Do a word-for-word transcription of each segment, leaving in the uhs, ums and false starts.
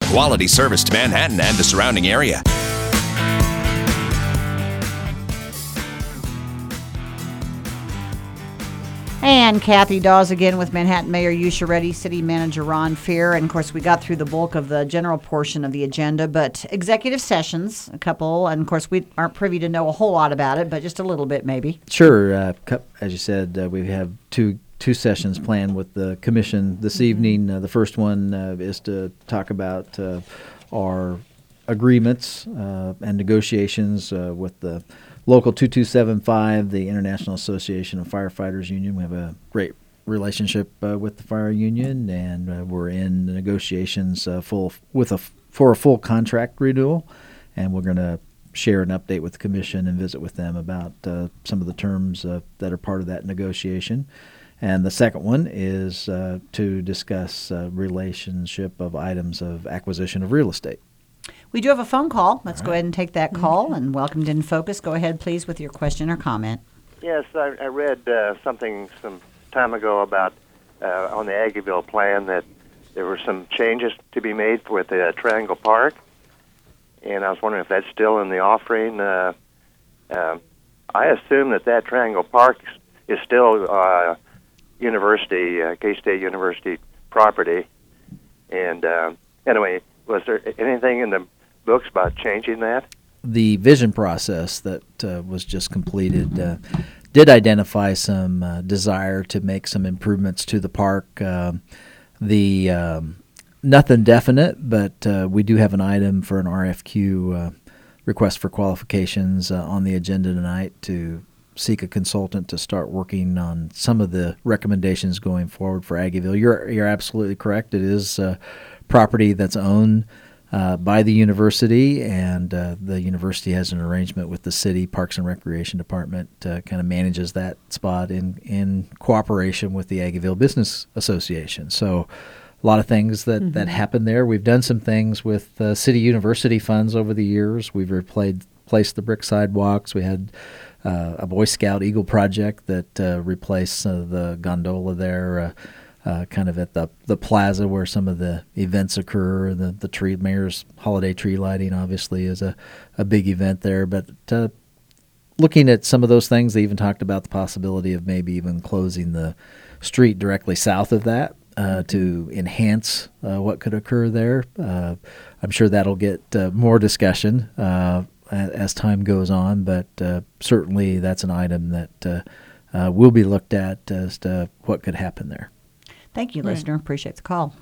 quality service to Manhattan and the surrounding area. And Kathy Dawes again with Manhattan Mayor Yusha Reddy, City Manager Ron Fear. And, of course, we got through the bulk of the general portion of the agenda, but executive sessions, a couple. And, of course, we aren't privy to know a whole lot about it, but just a little bit maybe. Sure. Uh, as you said, uh, we have two two sessions planned with the commission this mm-hmm. evening. Uh, the first one uh, is to talk about uh, our agreements uh, and negotiations uh, with the Local two two seven five, the International Association of Firefighters Union. We have a great relationship uh, with the fire union, and uh, we're in negotiations uh, full with a for a full contract renewal, and we're going to share an update with the commission and visit with them about uh, some of the terms uh, that are part of that negotiation. And the second one is uh, to discuss uh, relationship of items of acquisition of real estate. We do have a phone call. Let's All go right. ahead and take that call. And welcome to In Focus. Go ahead, please, with your question or comment. Yes, I, I read uh, something some time ago about uh, on the Aggieville plan that there were some changes to be made with uh, Triangle Park, and I was wondering if that's still in the offering. Uh, uh, I assume that that Triangle Park is still uh, university, uh, K-State University property. And uh, anyway, was there anything in the books about changing that? The vision process that uh, was just completed uh, did identify some uh, desire to make some improvements to the park. Uh, the um, nothing definite, but uh, we do have an item for an R F Q uh, request for qualifications uh, on the agenda tonight to seek a consultant to start working on some of the recommendations going forward for Aggieville. You're you're absolutely correct. It is uh, property that's owned uh, by the university, and uh, the university has an arrangement with the city Parks and Recreation Department, uh, kind of manages that spot in, in cooperation with the Aggieville Business Association. So a lot of things that, mm-hmm. that happen there. We've done some things with uh, city university funds over the years. We've replayed, replaced the brick sidewalks. We had uh, a Boy Scout Eagle project that uh, replaced uh, the gondola there, uh, Uh, kind of at the the plaza where some of the events occur. The the tree mayor's holiday tree lighting obviously is a, a big event there. But uh, looking at some of those things, they even talked about the possibility of maybe even closing the street directly south of that uh, to enhance uh, what could occur there. Uh, I'm sure that'll get uh, more discussion uh, as time goes on, but uh, certainly that's an item that uh, uh, will be looked at as to what could happen there. Thank you, Right. listener. Appreciate the call.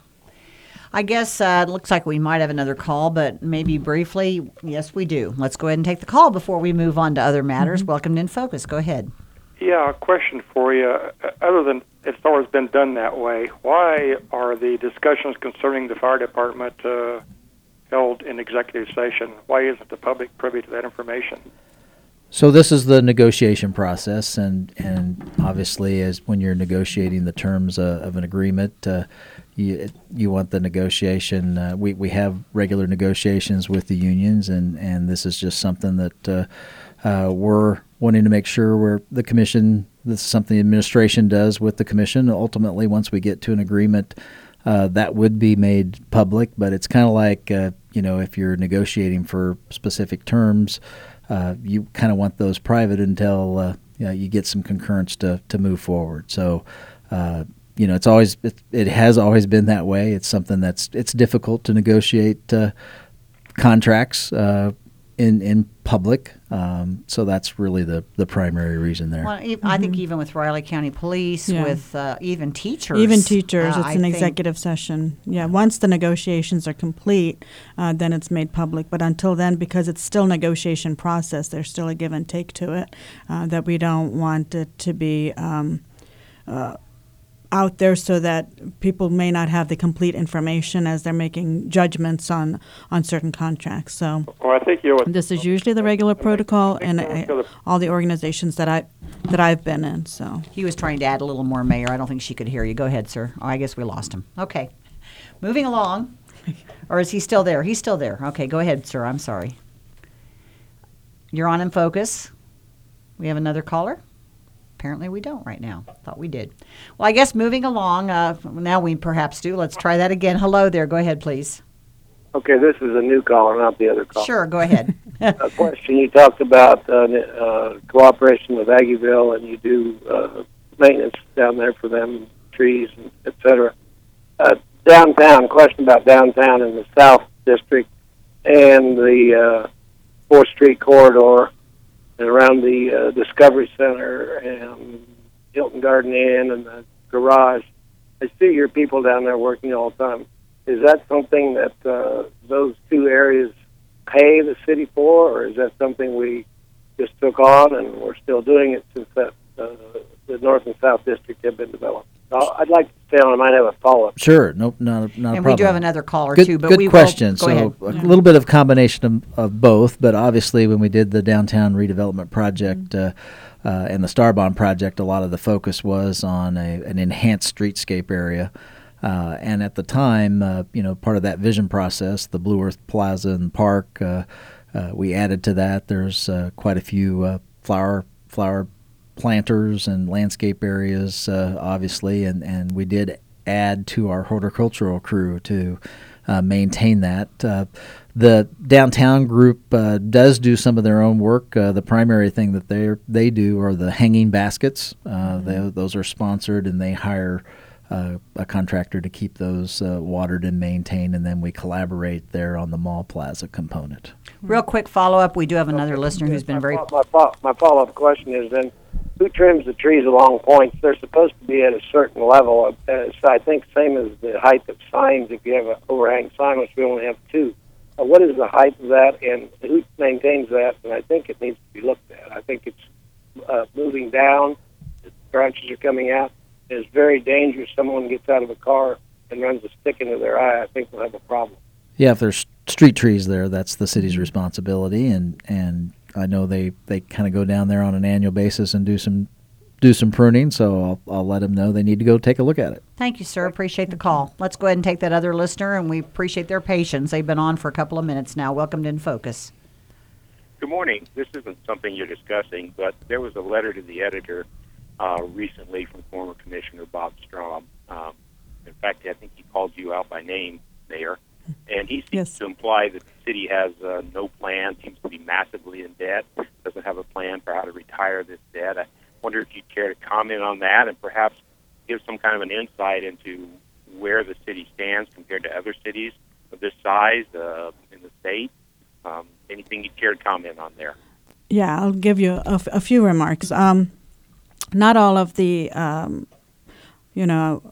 I guess uh, it looks like we might have another call, but maybe briefly, yes, we do. Let's go ahead and take the call before we move on to other matters. Mm-hmm. Welcome to In Focus. Go ahead. Yeah, a question for you. Uh, Other than it's always been done that way, why are the discussions concerning the fire department uh, held in executive session? Why isn't the public privy to that information? So this is the negotiation process, and, and obviously, as when you're negotiating the terms uh, of an agreement, uh, you you want the negotiation. Uh, we we have regular negotiations with the unions, and, and this is just something that uh, uh, we're wanting to make sure we're the commission. This is something the administration does with the commission. Ultimately, once we get to an agreement, uh, that would be made public. But it's kind of like uh, you know, if you're negotiating for specific terms. Uh, you kind of want those private until uh, you know, you get some concurrence to, to move forward. So, uh, you know, it's always it, it has always been that way. It's something that's it's difficult to negotiate uh, contracts uh, in in public. Um, so that's really the, the primary reason there. Well, e- I think even with Riley County Police, Yeah. with uh, even teachers. Even teachers, uh, it's I an think- executive session. Yeah, once the negotiations are complete, uh, then it's made public. But until then, because it's still negotiation process, there's still a give and take to it, uh, that we don't want it to be um, uh, out there so that people may not have the complete information as they're making judgments on, on certain contracts. So Well, I think you know. this is usually the regular protocol in uh, all the organizations that I that I've been in. So. He was trying to add a little more, Mayor. I don't think she could hear you. Go ahead, sir. Oh, I guess we lost him. Okay. Moving along. Or is he still there? He's still there. Okay, go ahead, sir. I'm sorry. You're on In Focus. We have another caller? Apparently we don't right now. Thought we did. Well, I guess moving along, uh, now we perhaps do. Let's try that again. Hello there. Go ahead, please. Okay, this is a new caller, not the other caller. Sure, go ahead. A question, you talked about uh, uh, cooperation with Aggieville, and you do uh, maintenance down there for them, trees, and et cetera. Uh, downtown, question about downtown in the South District and the uh, fourth Street corridor and around the uh, Discovery Center and Hilton Garden Inn and the garage. I see your people down there working all the time. Is that something that uh, those two areas pay the city for, or is that something we just took on and we're still doing it since that uh, the North and South District have been developed? So I'd like to stay on. I might have a follow-up. Sure, nope, not, a- not a And problem. we do have another caller Good, too, but good we question. will, go so ahead. a little bit of combination of, of both, but obviously when we did the downtown redevelopment project uh, uh, and the Star Bond project, a lot of the focus was on a, an enhanced streetscape area. Uh, and at the time, uh, you know, part of that vision process, the Blue Earth Plaza and Park, uh, uh, we added to that. There's uh, quite a few uh, flower flower planters and landscape areas, uh, obviously, and, and we did add to our horticultural crew to uh, maintain that. Uh, the downtown group uh, does do some of their own work. Uh, the primary thing that they they do are the hanging baskets. Uh, mm-hmm. they, those are sponsored, and they hire Uh, a contractor to keep those uh, watered and maintained, and then we collaborate there on the mall plaza component. Real quick follow-up, we do have another Okay. listener who's been my very... fo- My, fo- my follow-up question is then, who trims the trees along points? They're supposed to be at a certain level. Of, uh, so I think same as the height of signs. If you have an overhang sign, which we only have two, uh, what is the height of that, and who maintains that? And I think it needs to be looked at. I think it's uh, moving down. The branches are coming out. It's very dangerous. Someone gets out of a car and runs a stick into their eye. I think we'll have a problem. Yeah, if there's street trees there, that's the city's responsibility, and, and I know they, they kind of go down there on an annual basis and do some do some pruning, so I'll, I'll let them know they need to go take a look at it. Thank you, sir. Appreciate the call. Let's go ahead and take that other listener, and we appreciate their patience. They've been on for a couple of minutes now. Welcome to In Focus. Good morning. This isn't something you're discussing, but there was a letter to the editor uh, recently from former Commissioner Bob Strom. Um, in fact, I think he called you out by name, Mayor, and he seems Yes. to imply that the city has uh, no plan, seems to be massively in debt, doesn't have a plan for how to retire this debt. I wonder if you'd care to comment on that and perhaps give some kind of an insight into where the city stands compared to other cities of this size uh, in the state. Um, anything you'd care to comment on there? Yeah, I'll give you a, f- a few remarks. Um, not all of the, um, you know,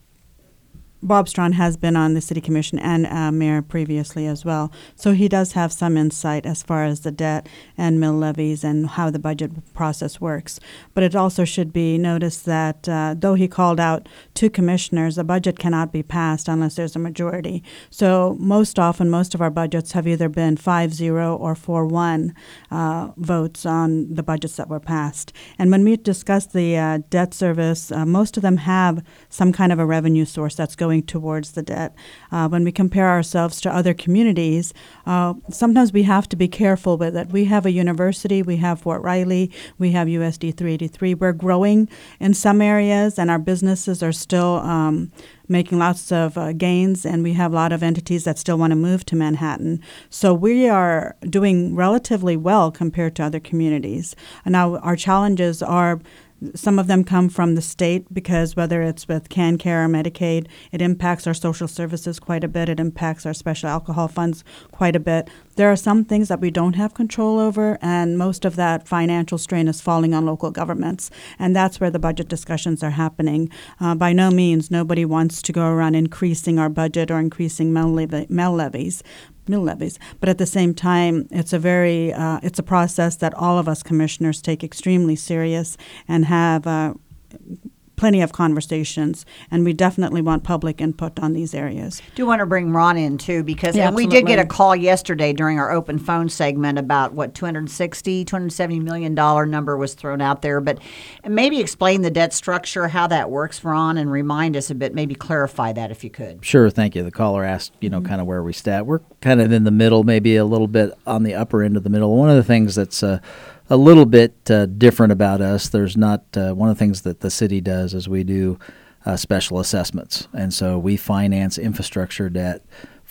Bob Strawn has been on the city commission and uh, mayor previously as well, so he does have some insight as far as the debt and mill levies and how the budget process works. But it also should be noticed that uh, though he called out two commissioners, the budget cannot be passed unless there's a majority. So most often, most of our budgets have either been five zero or four one uh, votes on the budgets that were passed. And when we discuss the uh, debt service, uh, most of them have some kind of a revenue source that's going towards the debt. Uh, when we compare ourselves to other communities, uh, sometimes we have to be careful with it. We have a university, we have Fort Riley, we have U S D three eighty-three. We're growing in some areas, and our businesses are still um, making lots of uh, gains, and we have a lot of entities that still want to move to Manhattan. So we are doing relatively well compared to other communities. And now our challenges are, some of them come from the state, because whether it's with CanCare or Medicaid, it impacts our social services quite a bit. It impacts our special alcohol funds quite a bit. There are some things that we don't have control over, and most of that financial strain is falling on local governments. And that's where the budget discussions are happening. Uh, by no means, nobody wants to go around increasing our budget or increasing mill, levy, mill levies. mill levies. But at the same time, it's a very, uh, it's a process that all of us commissioners take extremely serious and have uh, plenty of conversations, and we definitely want public input on these areas. Do want to bring Ron in too, because Yeah, and we did get a absolutely. call yesterday during our open phone segment about what two hundred sixty, two hundred seventy million dollar number was thrown out there. But maybe explain the debt structure, how that works, Ron, and remind us a bit. Maybe clarify that if you could. Sure, thank you. The caller asked, you know, kind of where we stat. We're kind of in the middle, maybe a little bit on the upper end of the middle. One of the things that's uh, a little bit uh, different about us, there's not, uh, one of the things that the city does is we do uh, special assessments. And so we finance infrastructure debt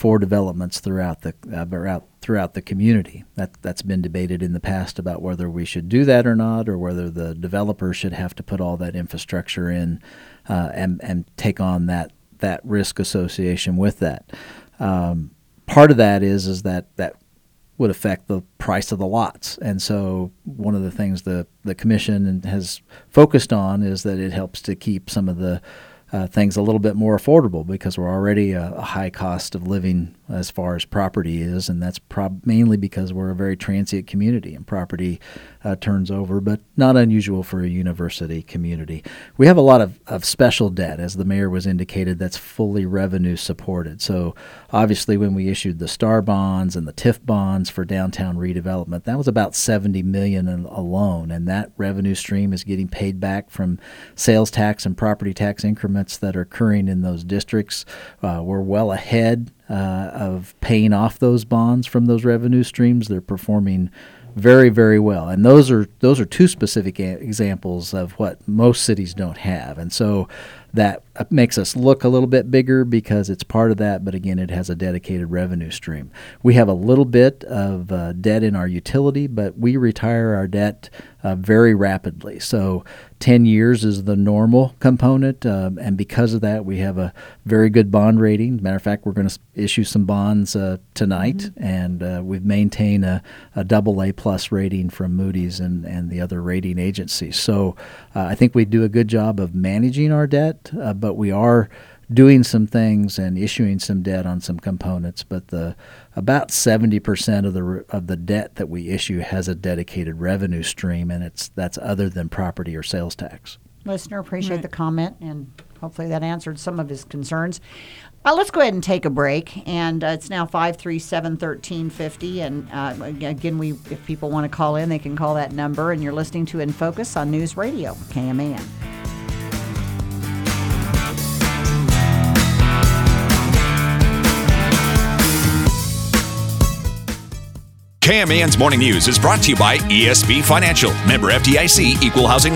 for developments throughout the uh, throughout throughout the community. That that's been debated in the past about whether we should do that or not, or whether the developer should have to put all that infrastructure in uh, and and take on that that risk association with that. Um, part of that is is that that would affect the price of the lots. And so one of the things the, the commission has focused on is that it helps to keep some of the uh, things a little bit more affordable, because we're already a, a high cost of living as far as property is, and that's prob- mainly because we're a very transient community and property uh, turns over, but not unusual for a university community. We have a lot of, of special debt, as the mayor was indicated, that's fully revenue supported. So obviously when we issued the STAR bonds and the T I F bonds for downtown redevelopment, that was about seventy million dollars alone, and that revenue stream is getting paid back from sales tax and property tax increments that are occurring in those districts. Uh, we're well ahead uh, of paying off those bonds from those revenue streams. They're performing very, very well. And those are those are two specific a- examples of what most cities don't have. And so that makes us look a little bit bigger because it's part of that, but again, it has a dedicated revenue stream. We have a little bit of uh, debt in our utility, but we retire our debt uh, very rapidly. So ten years is the normal component, um, and because of that, we have a very good bond rating. Matter of fact, we're going to issue some bonds uh, tonight, mm-hmm. and uh, we've maintained a, a double A plus rating from Moody's and, and the other rating agencies. So uh, I think we do a good job of managing our debt. Uh, but we are doing some things and issuing some debt on some components. But the about seventy percent of the of the debt that we issue has a dedicated revenue stream, and it's that's other than property or sales tax. Listener, appreciate Right. the comment, and hopefully that answered some of his concerns. Uh, let's go ahead and take a break, and uh, it's now five three seven, one three five zero, and uh, again, we if people want to call in, they can call that number, and you're listening to In Focus on News Radio, K M A N. K M A N's Morning News is brought to you by E S B Financial, member F D I C, equal housing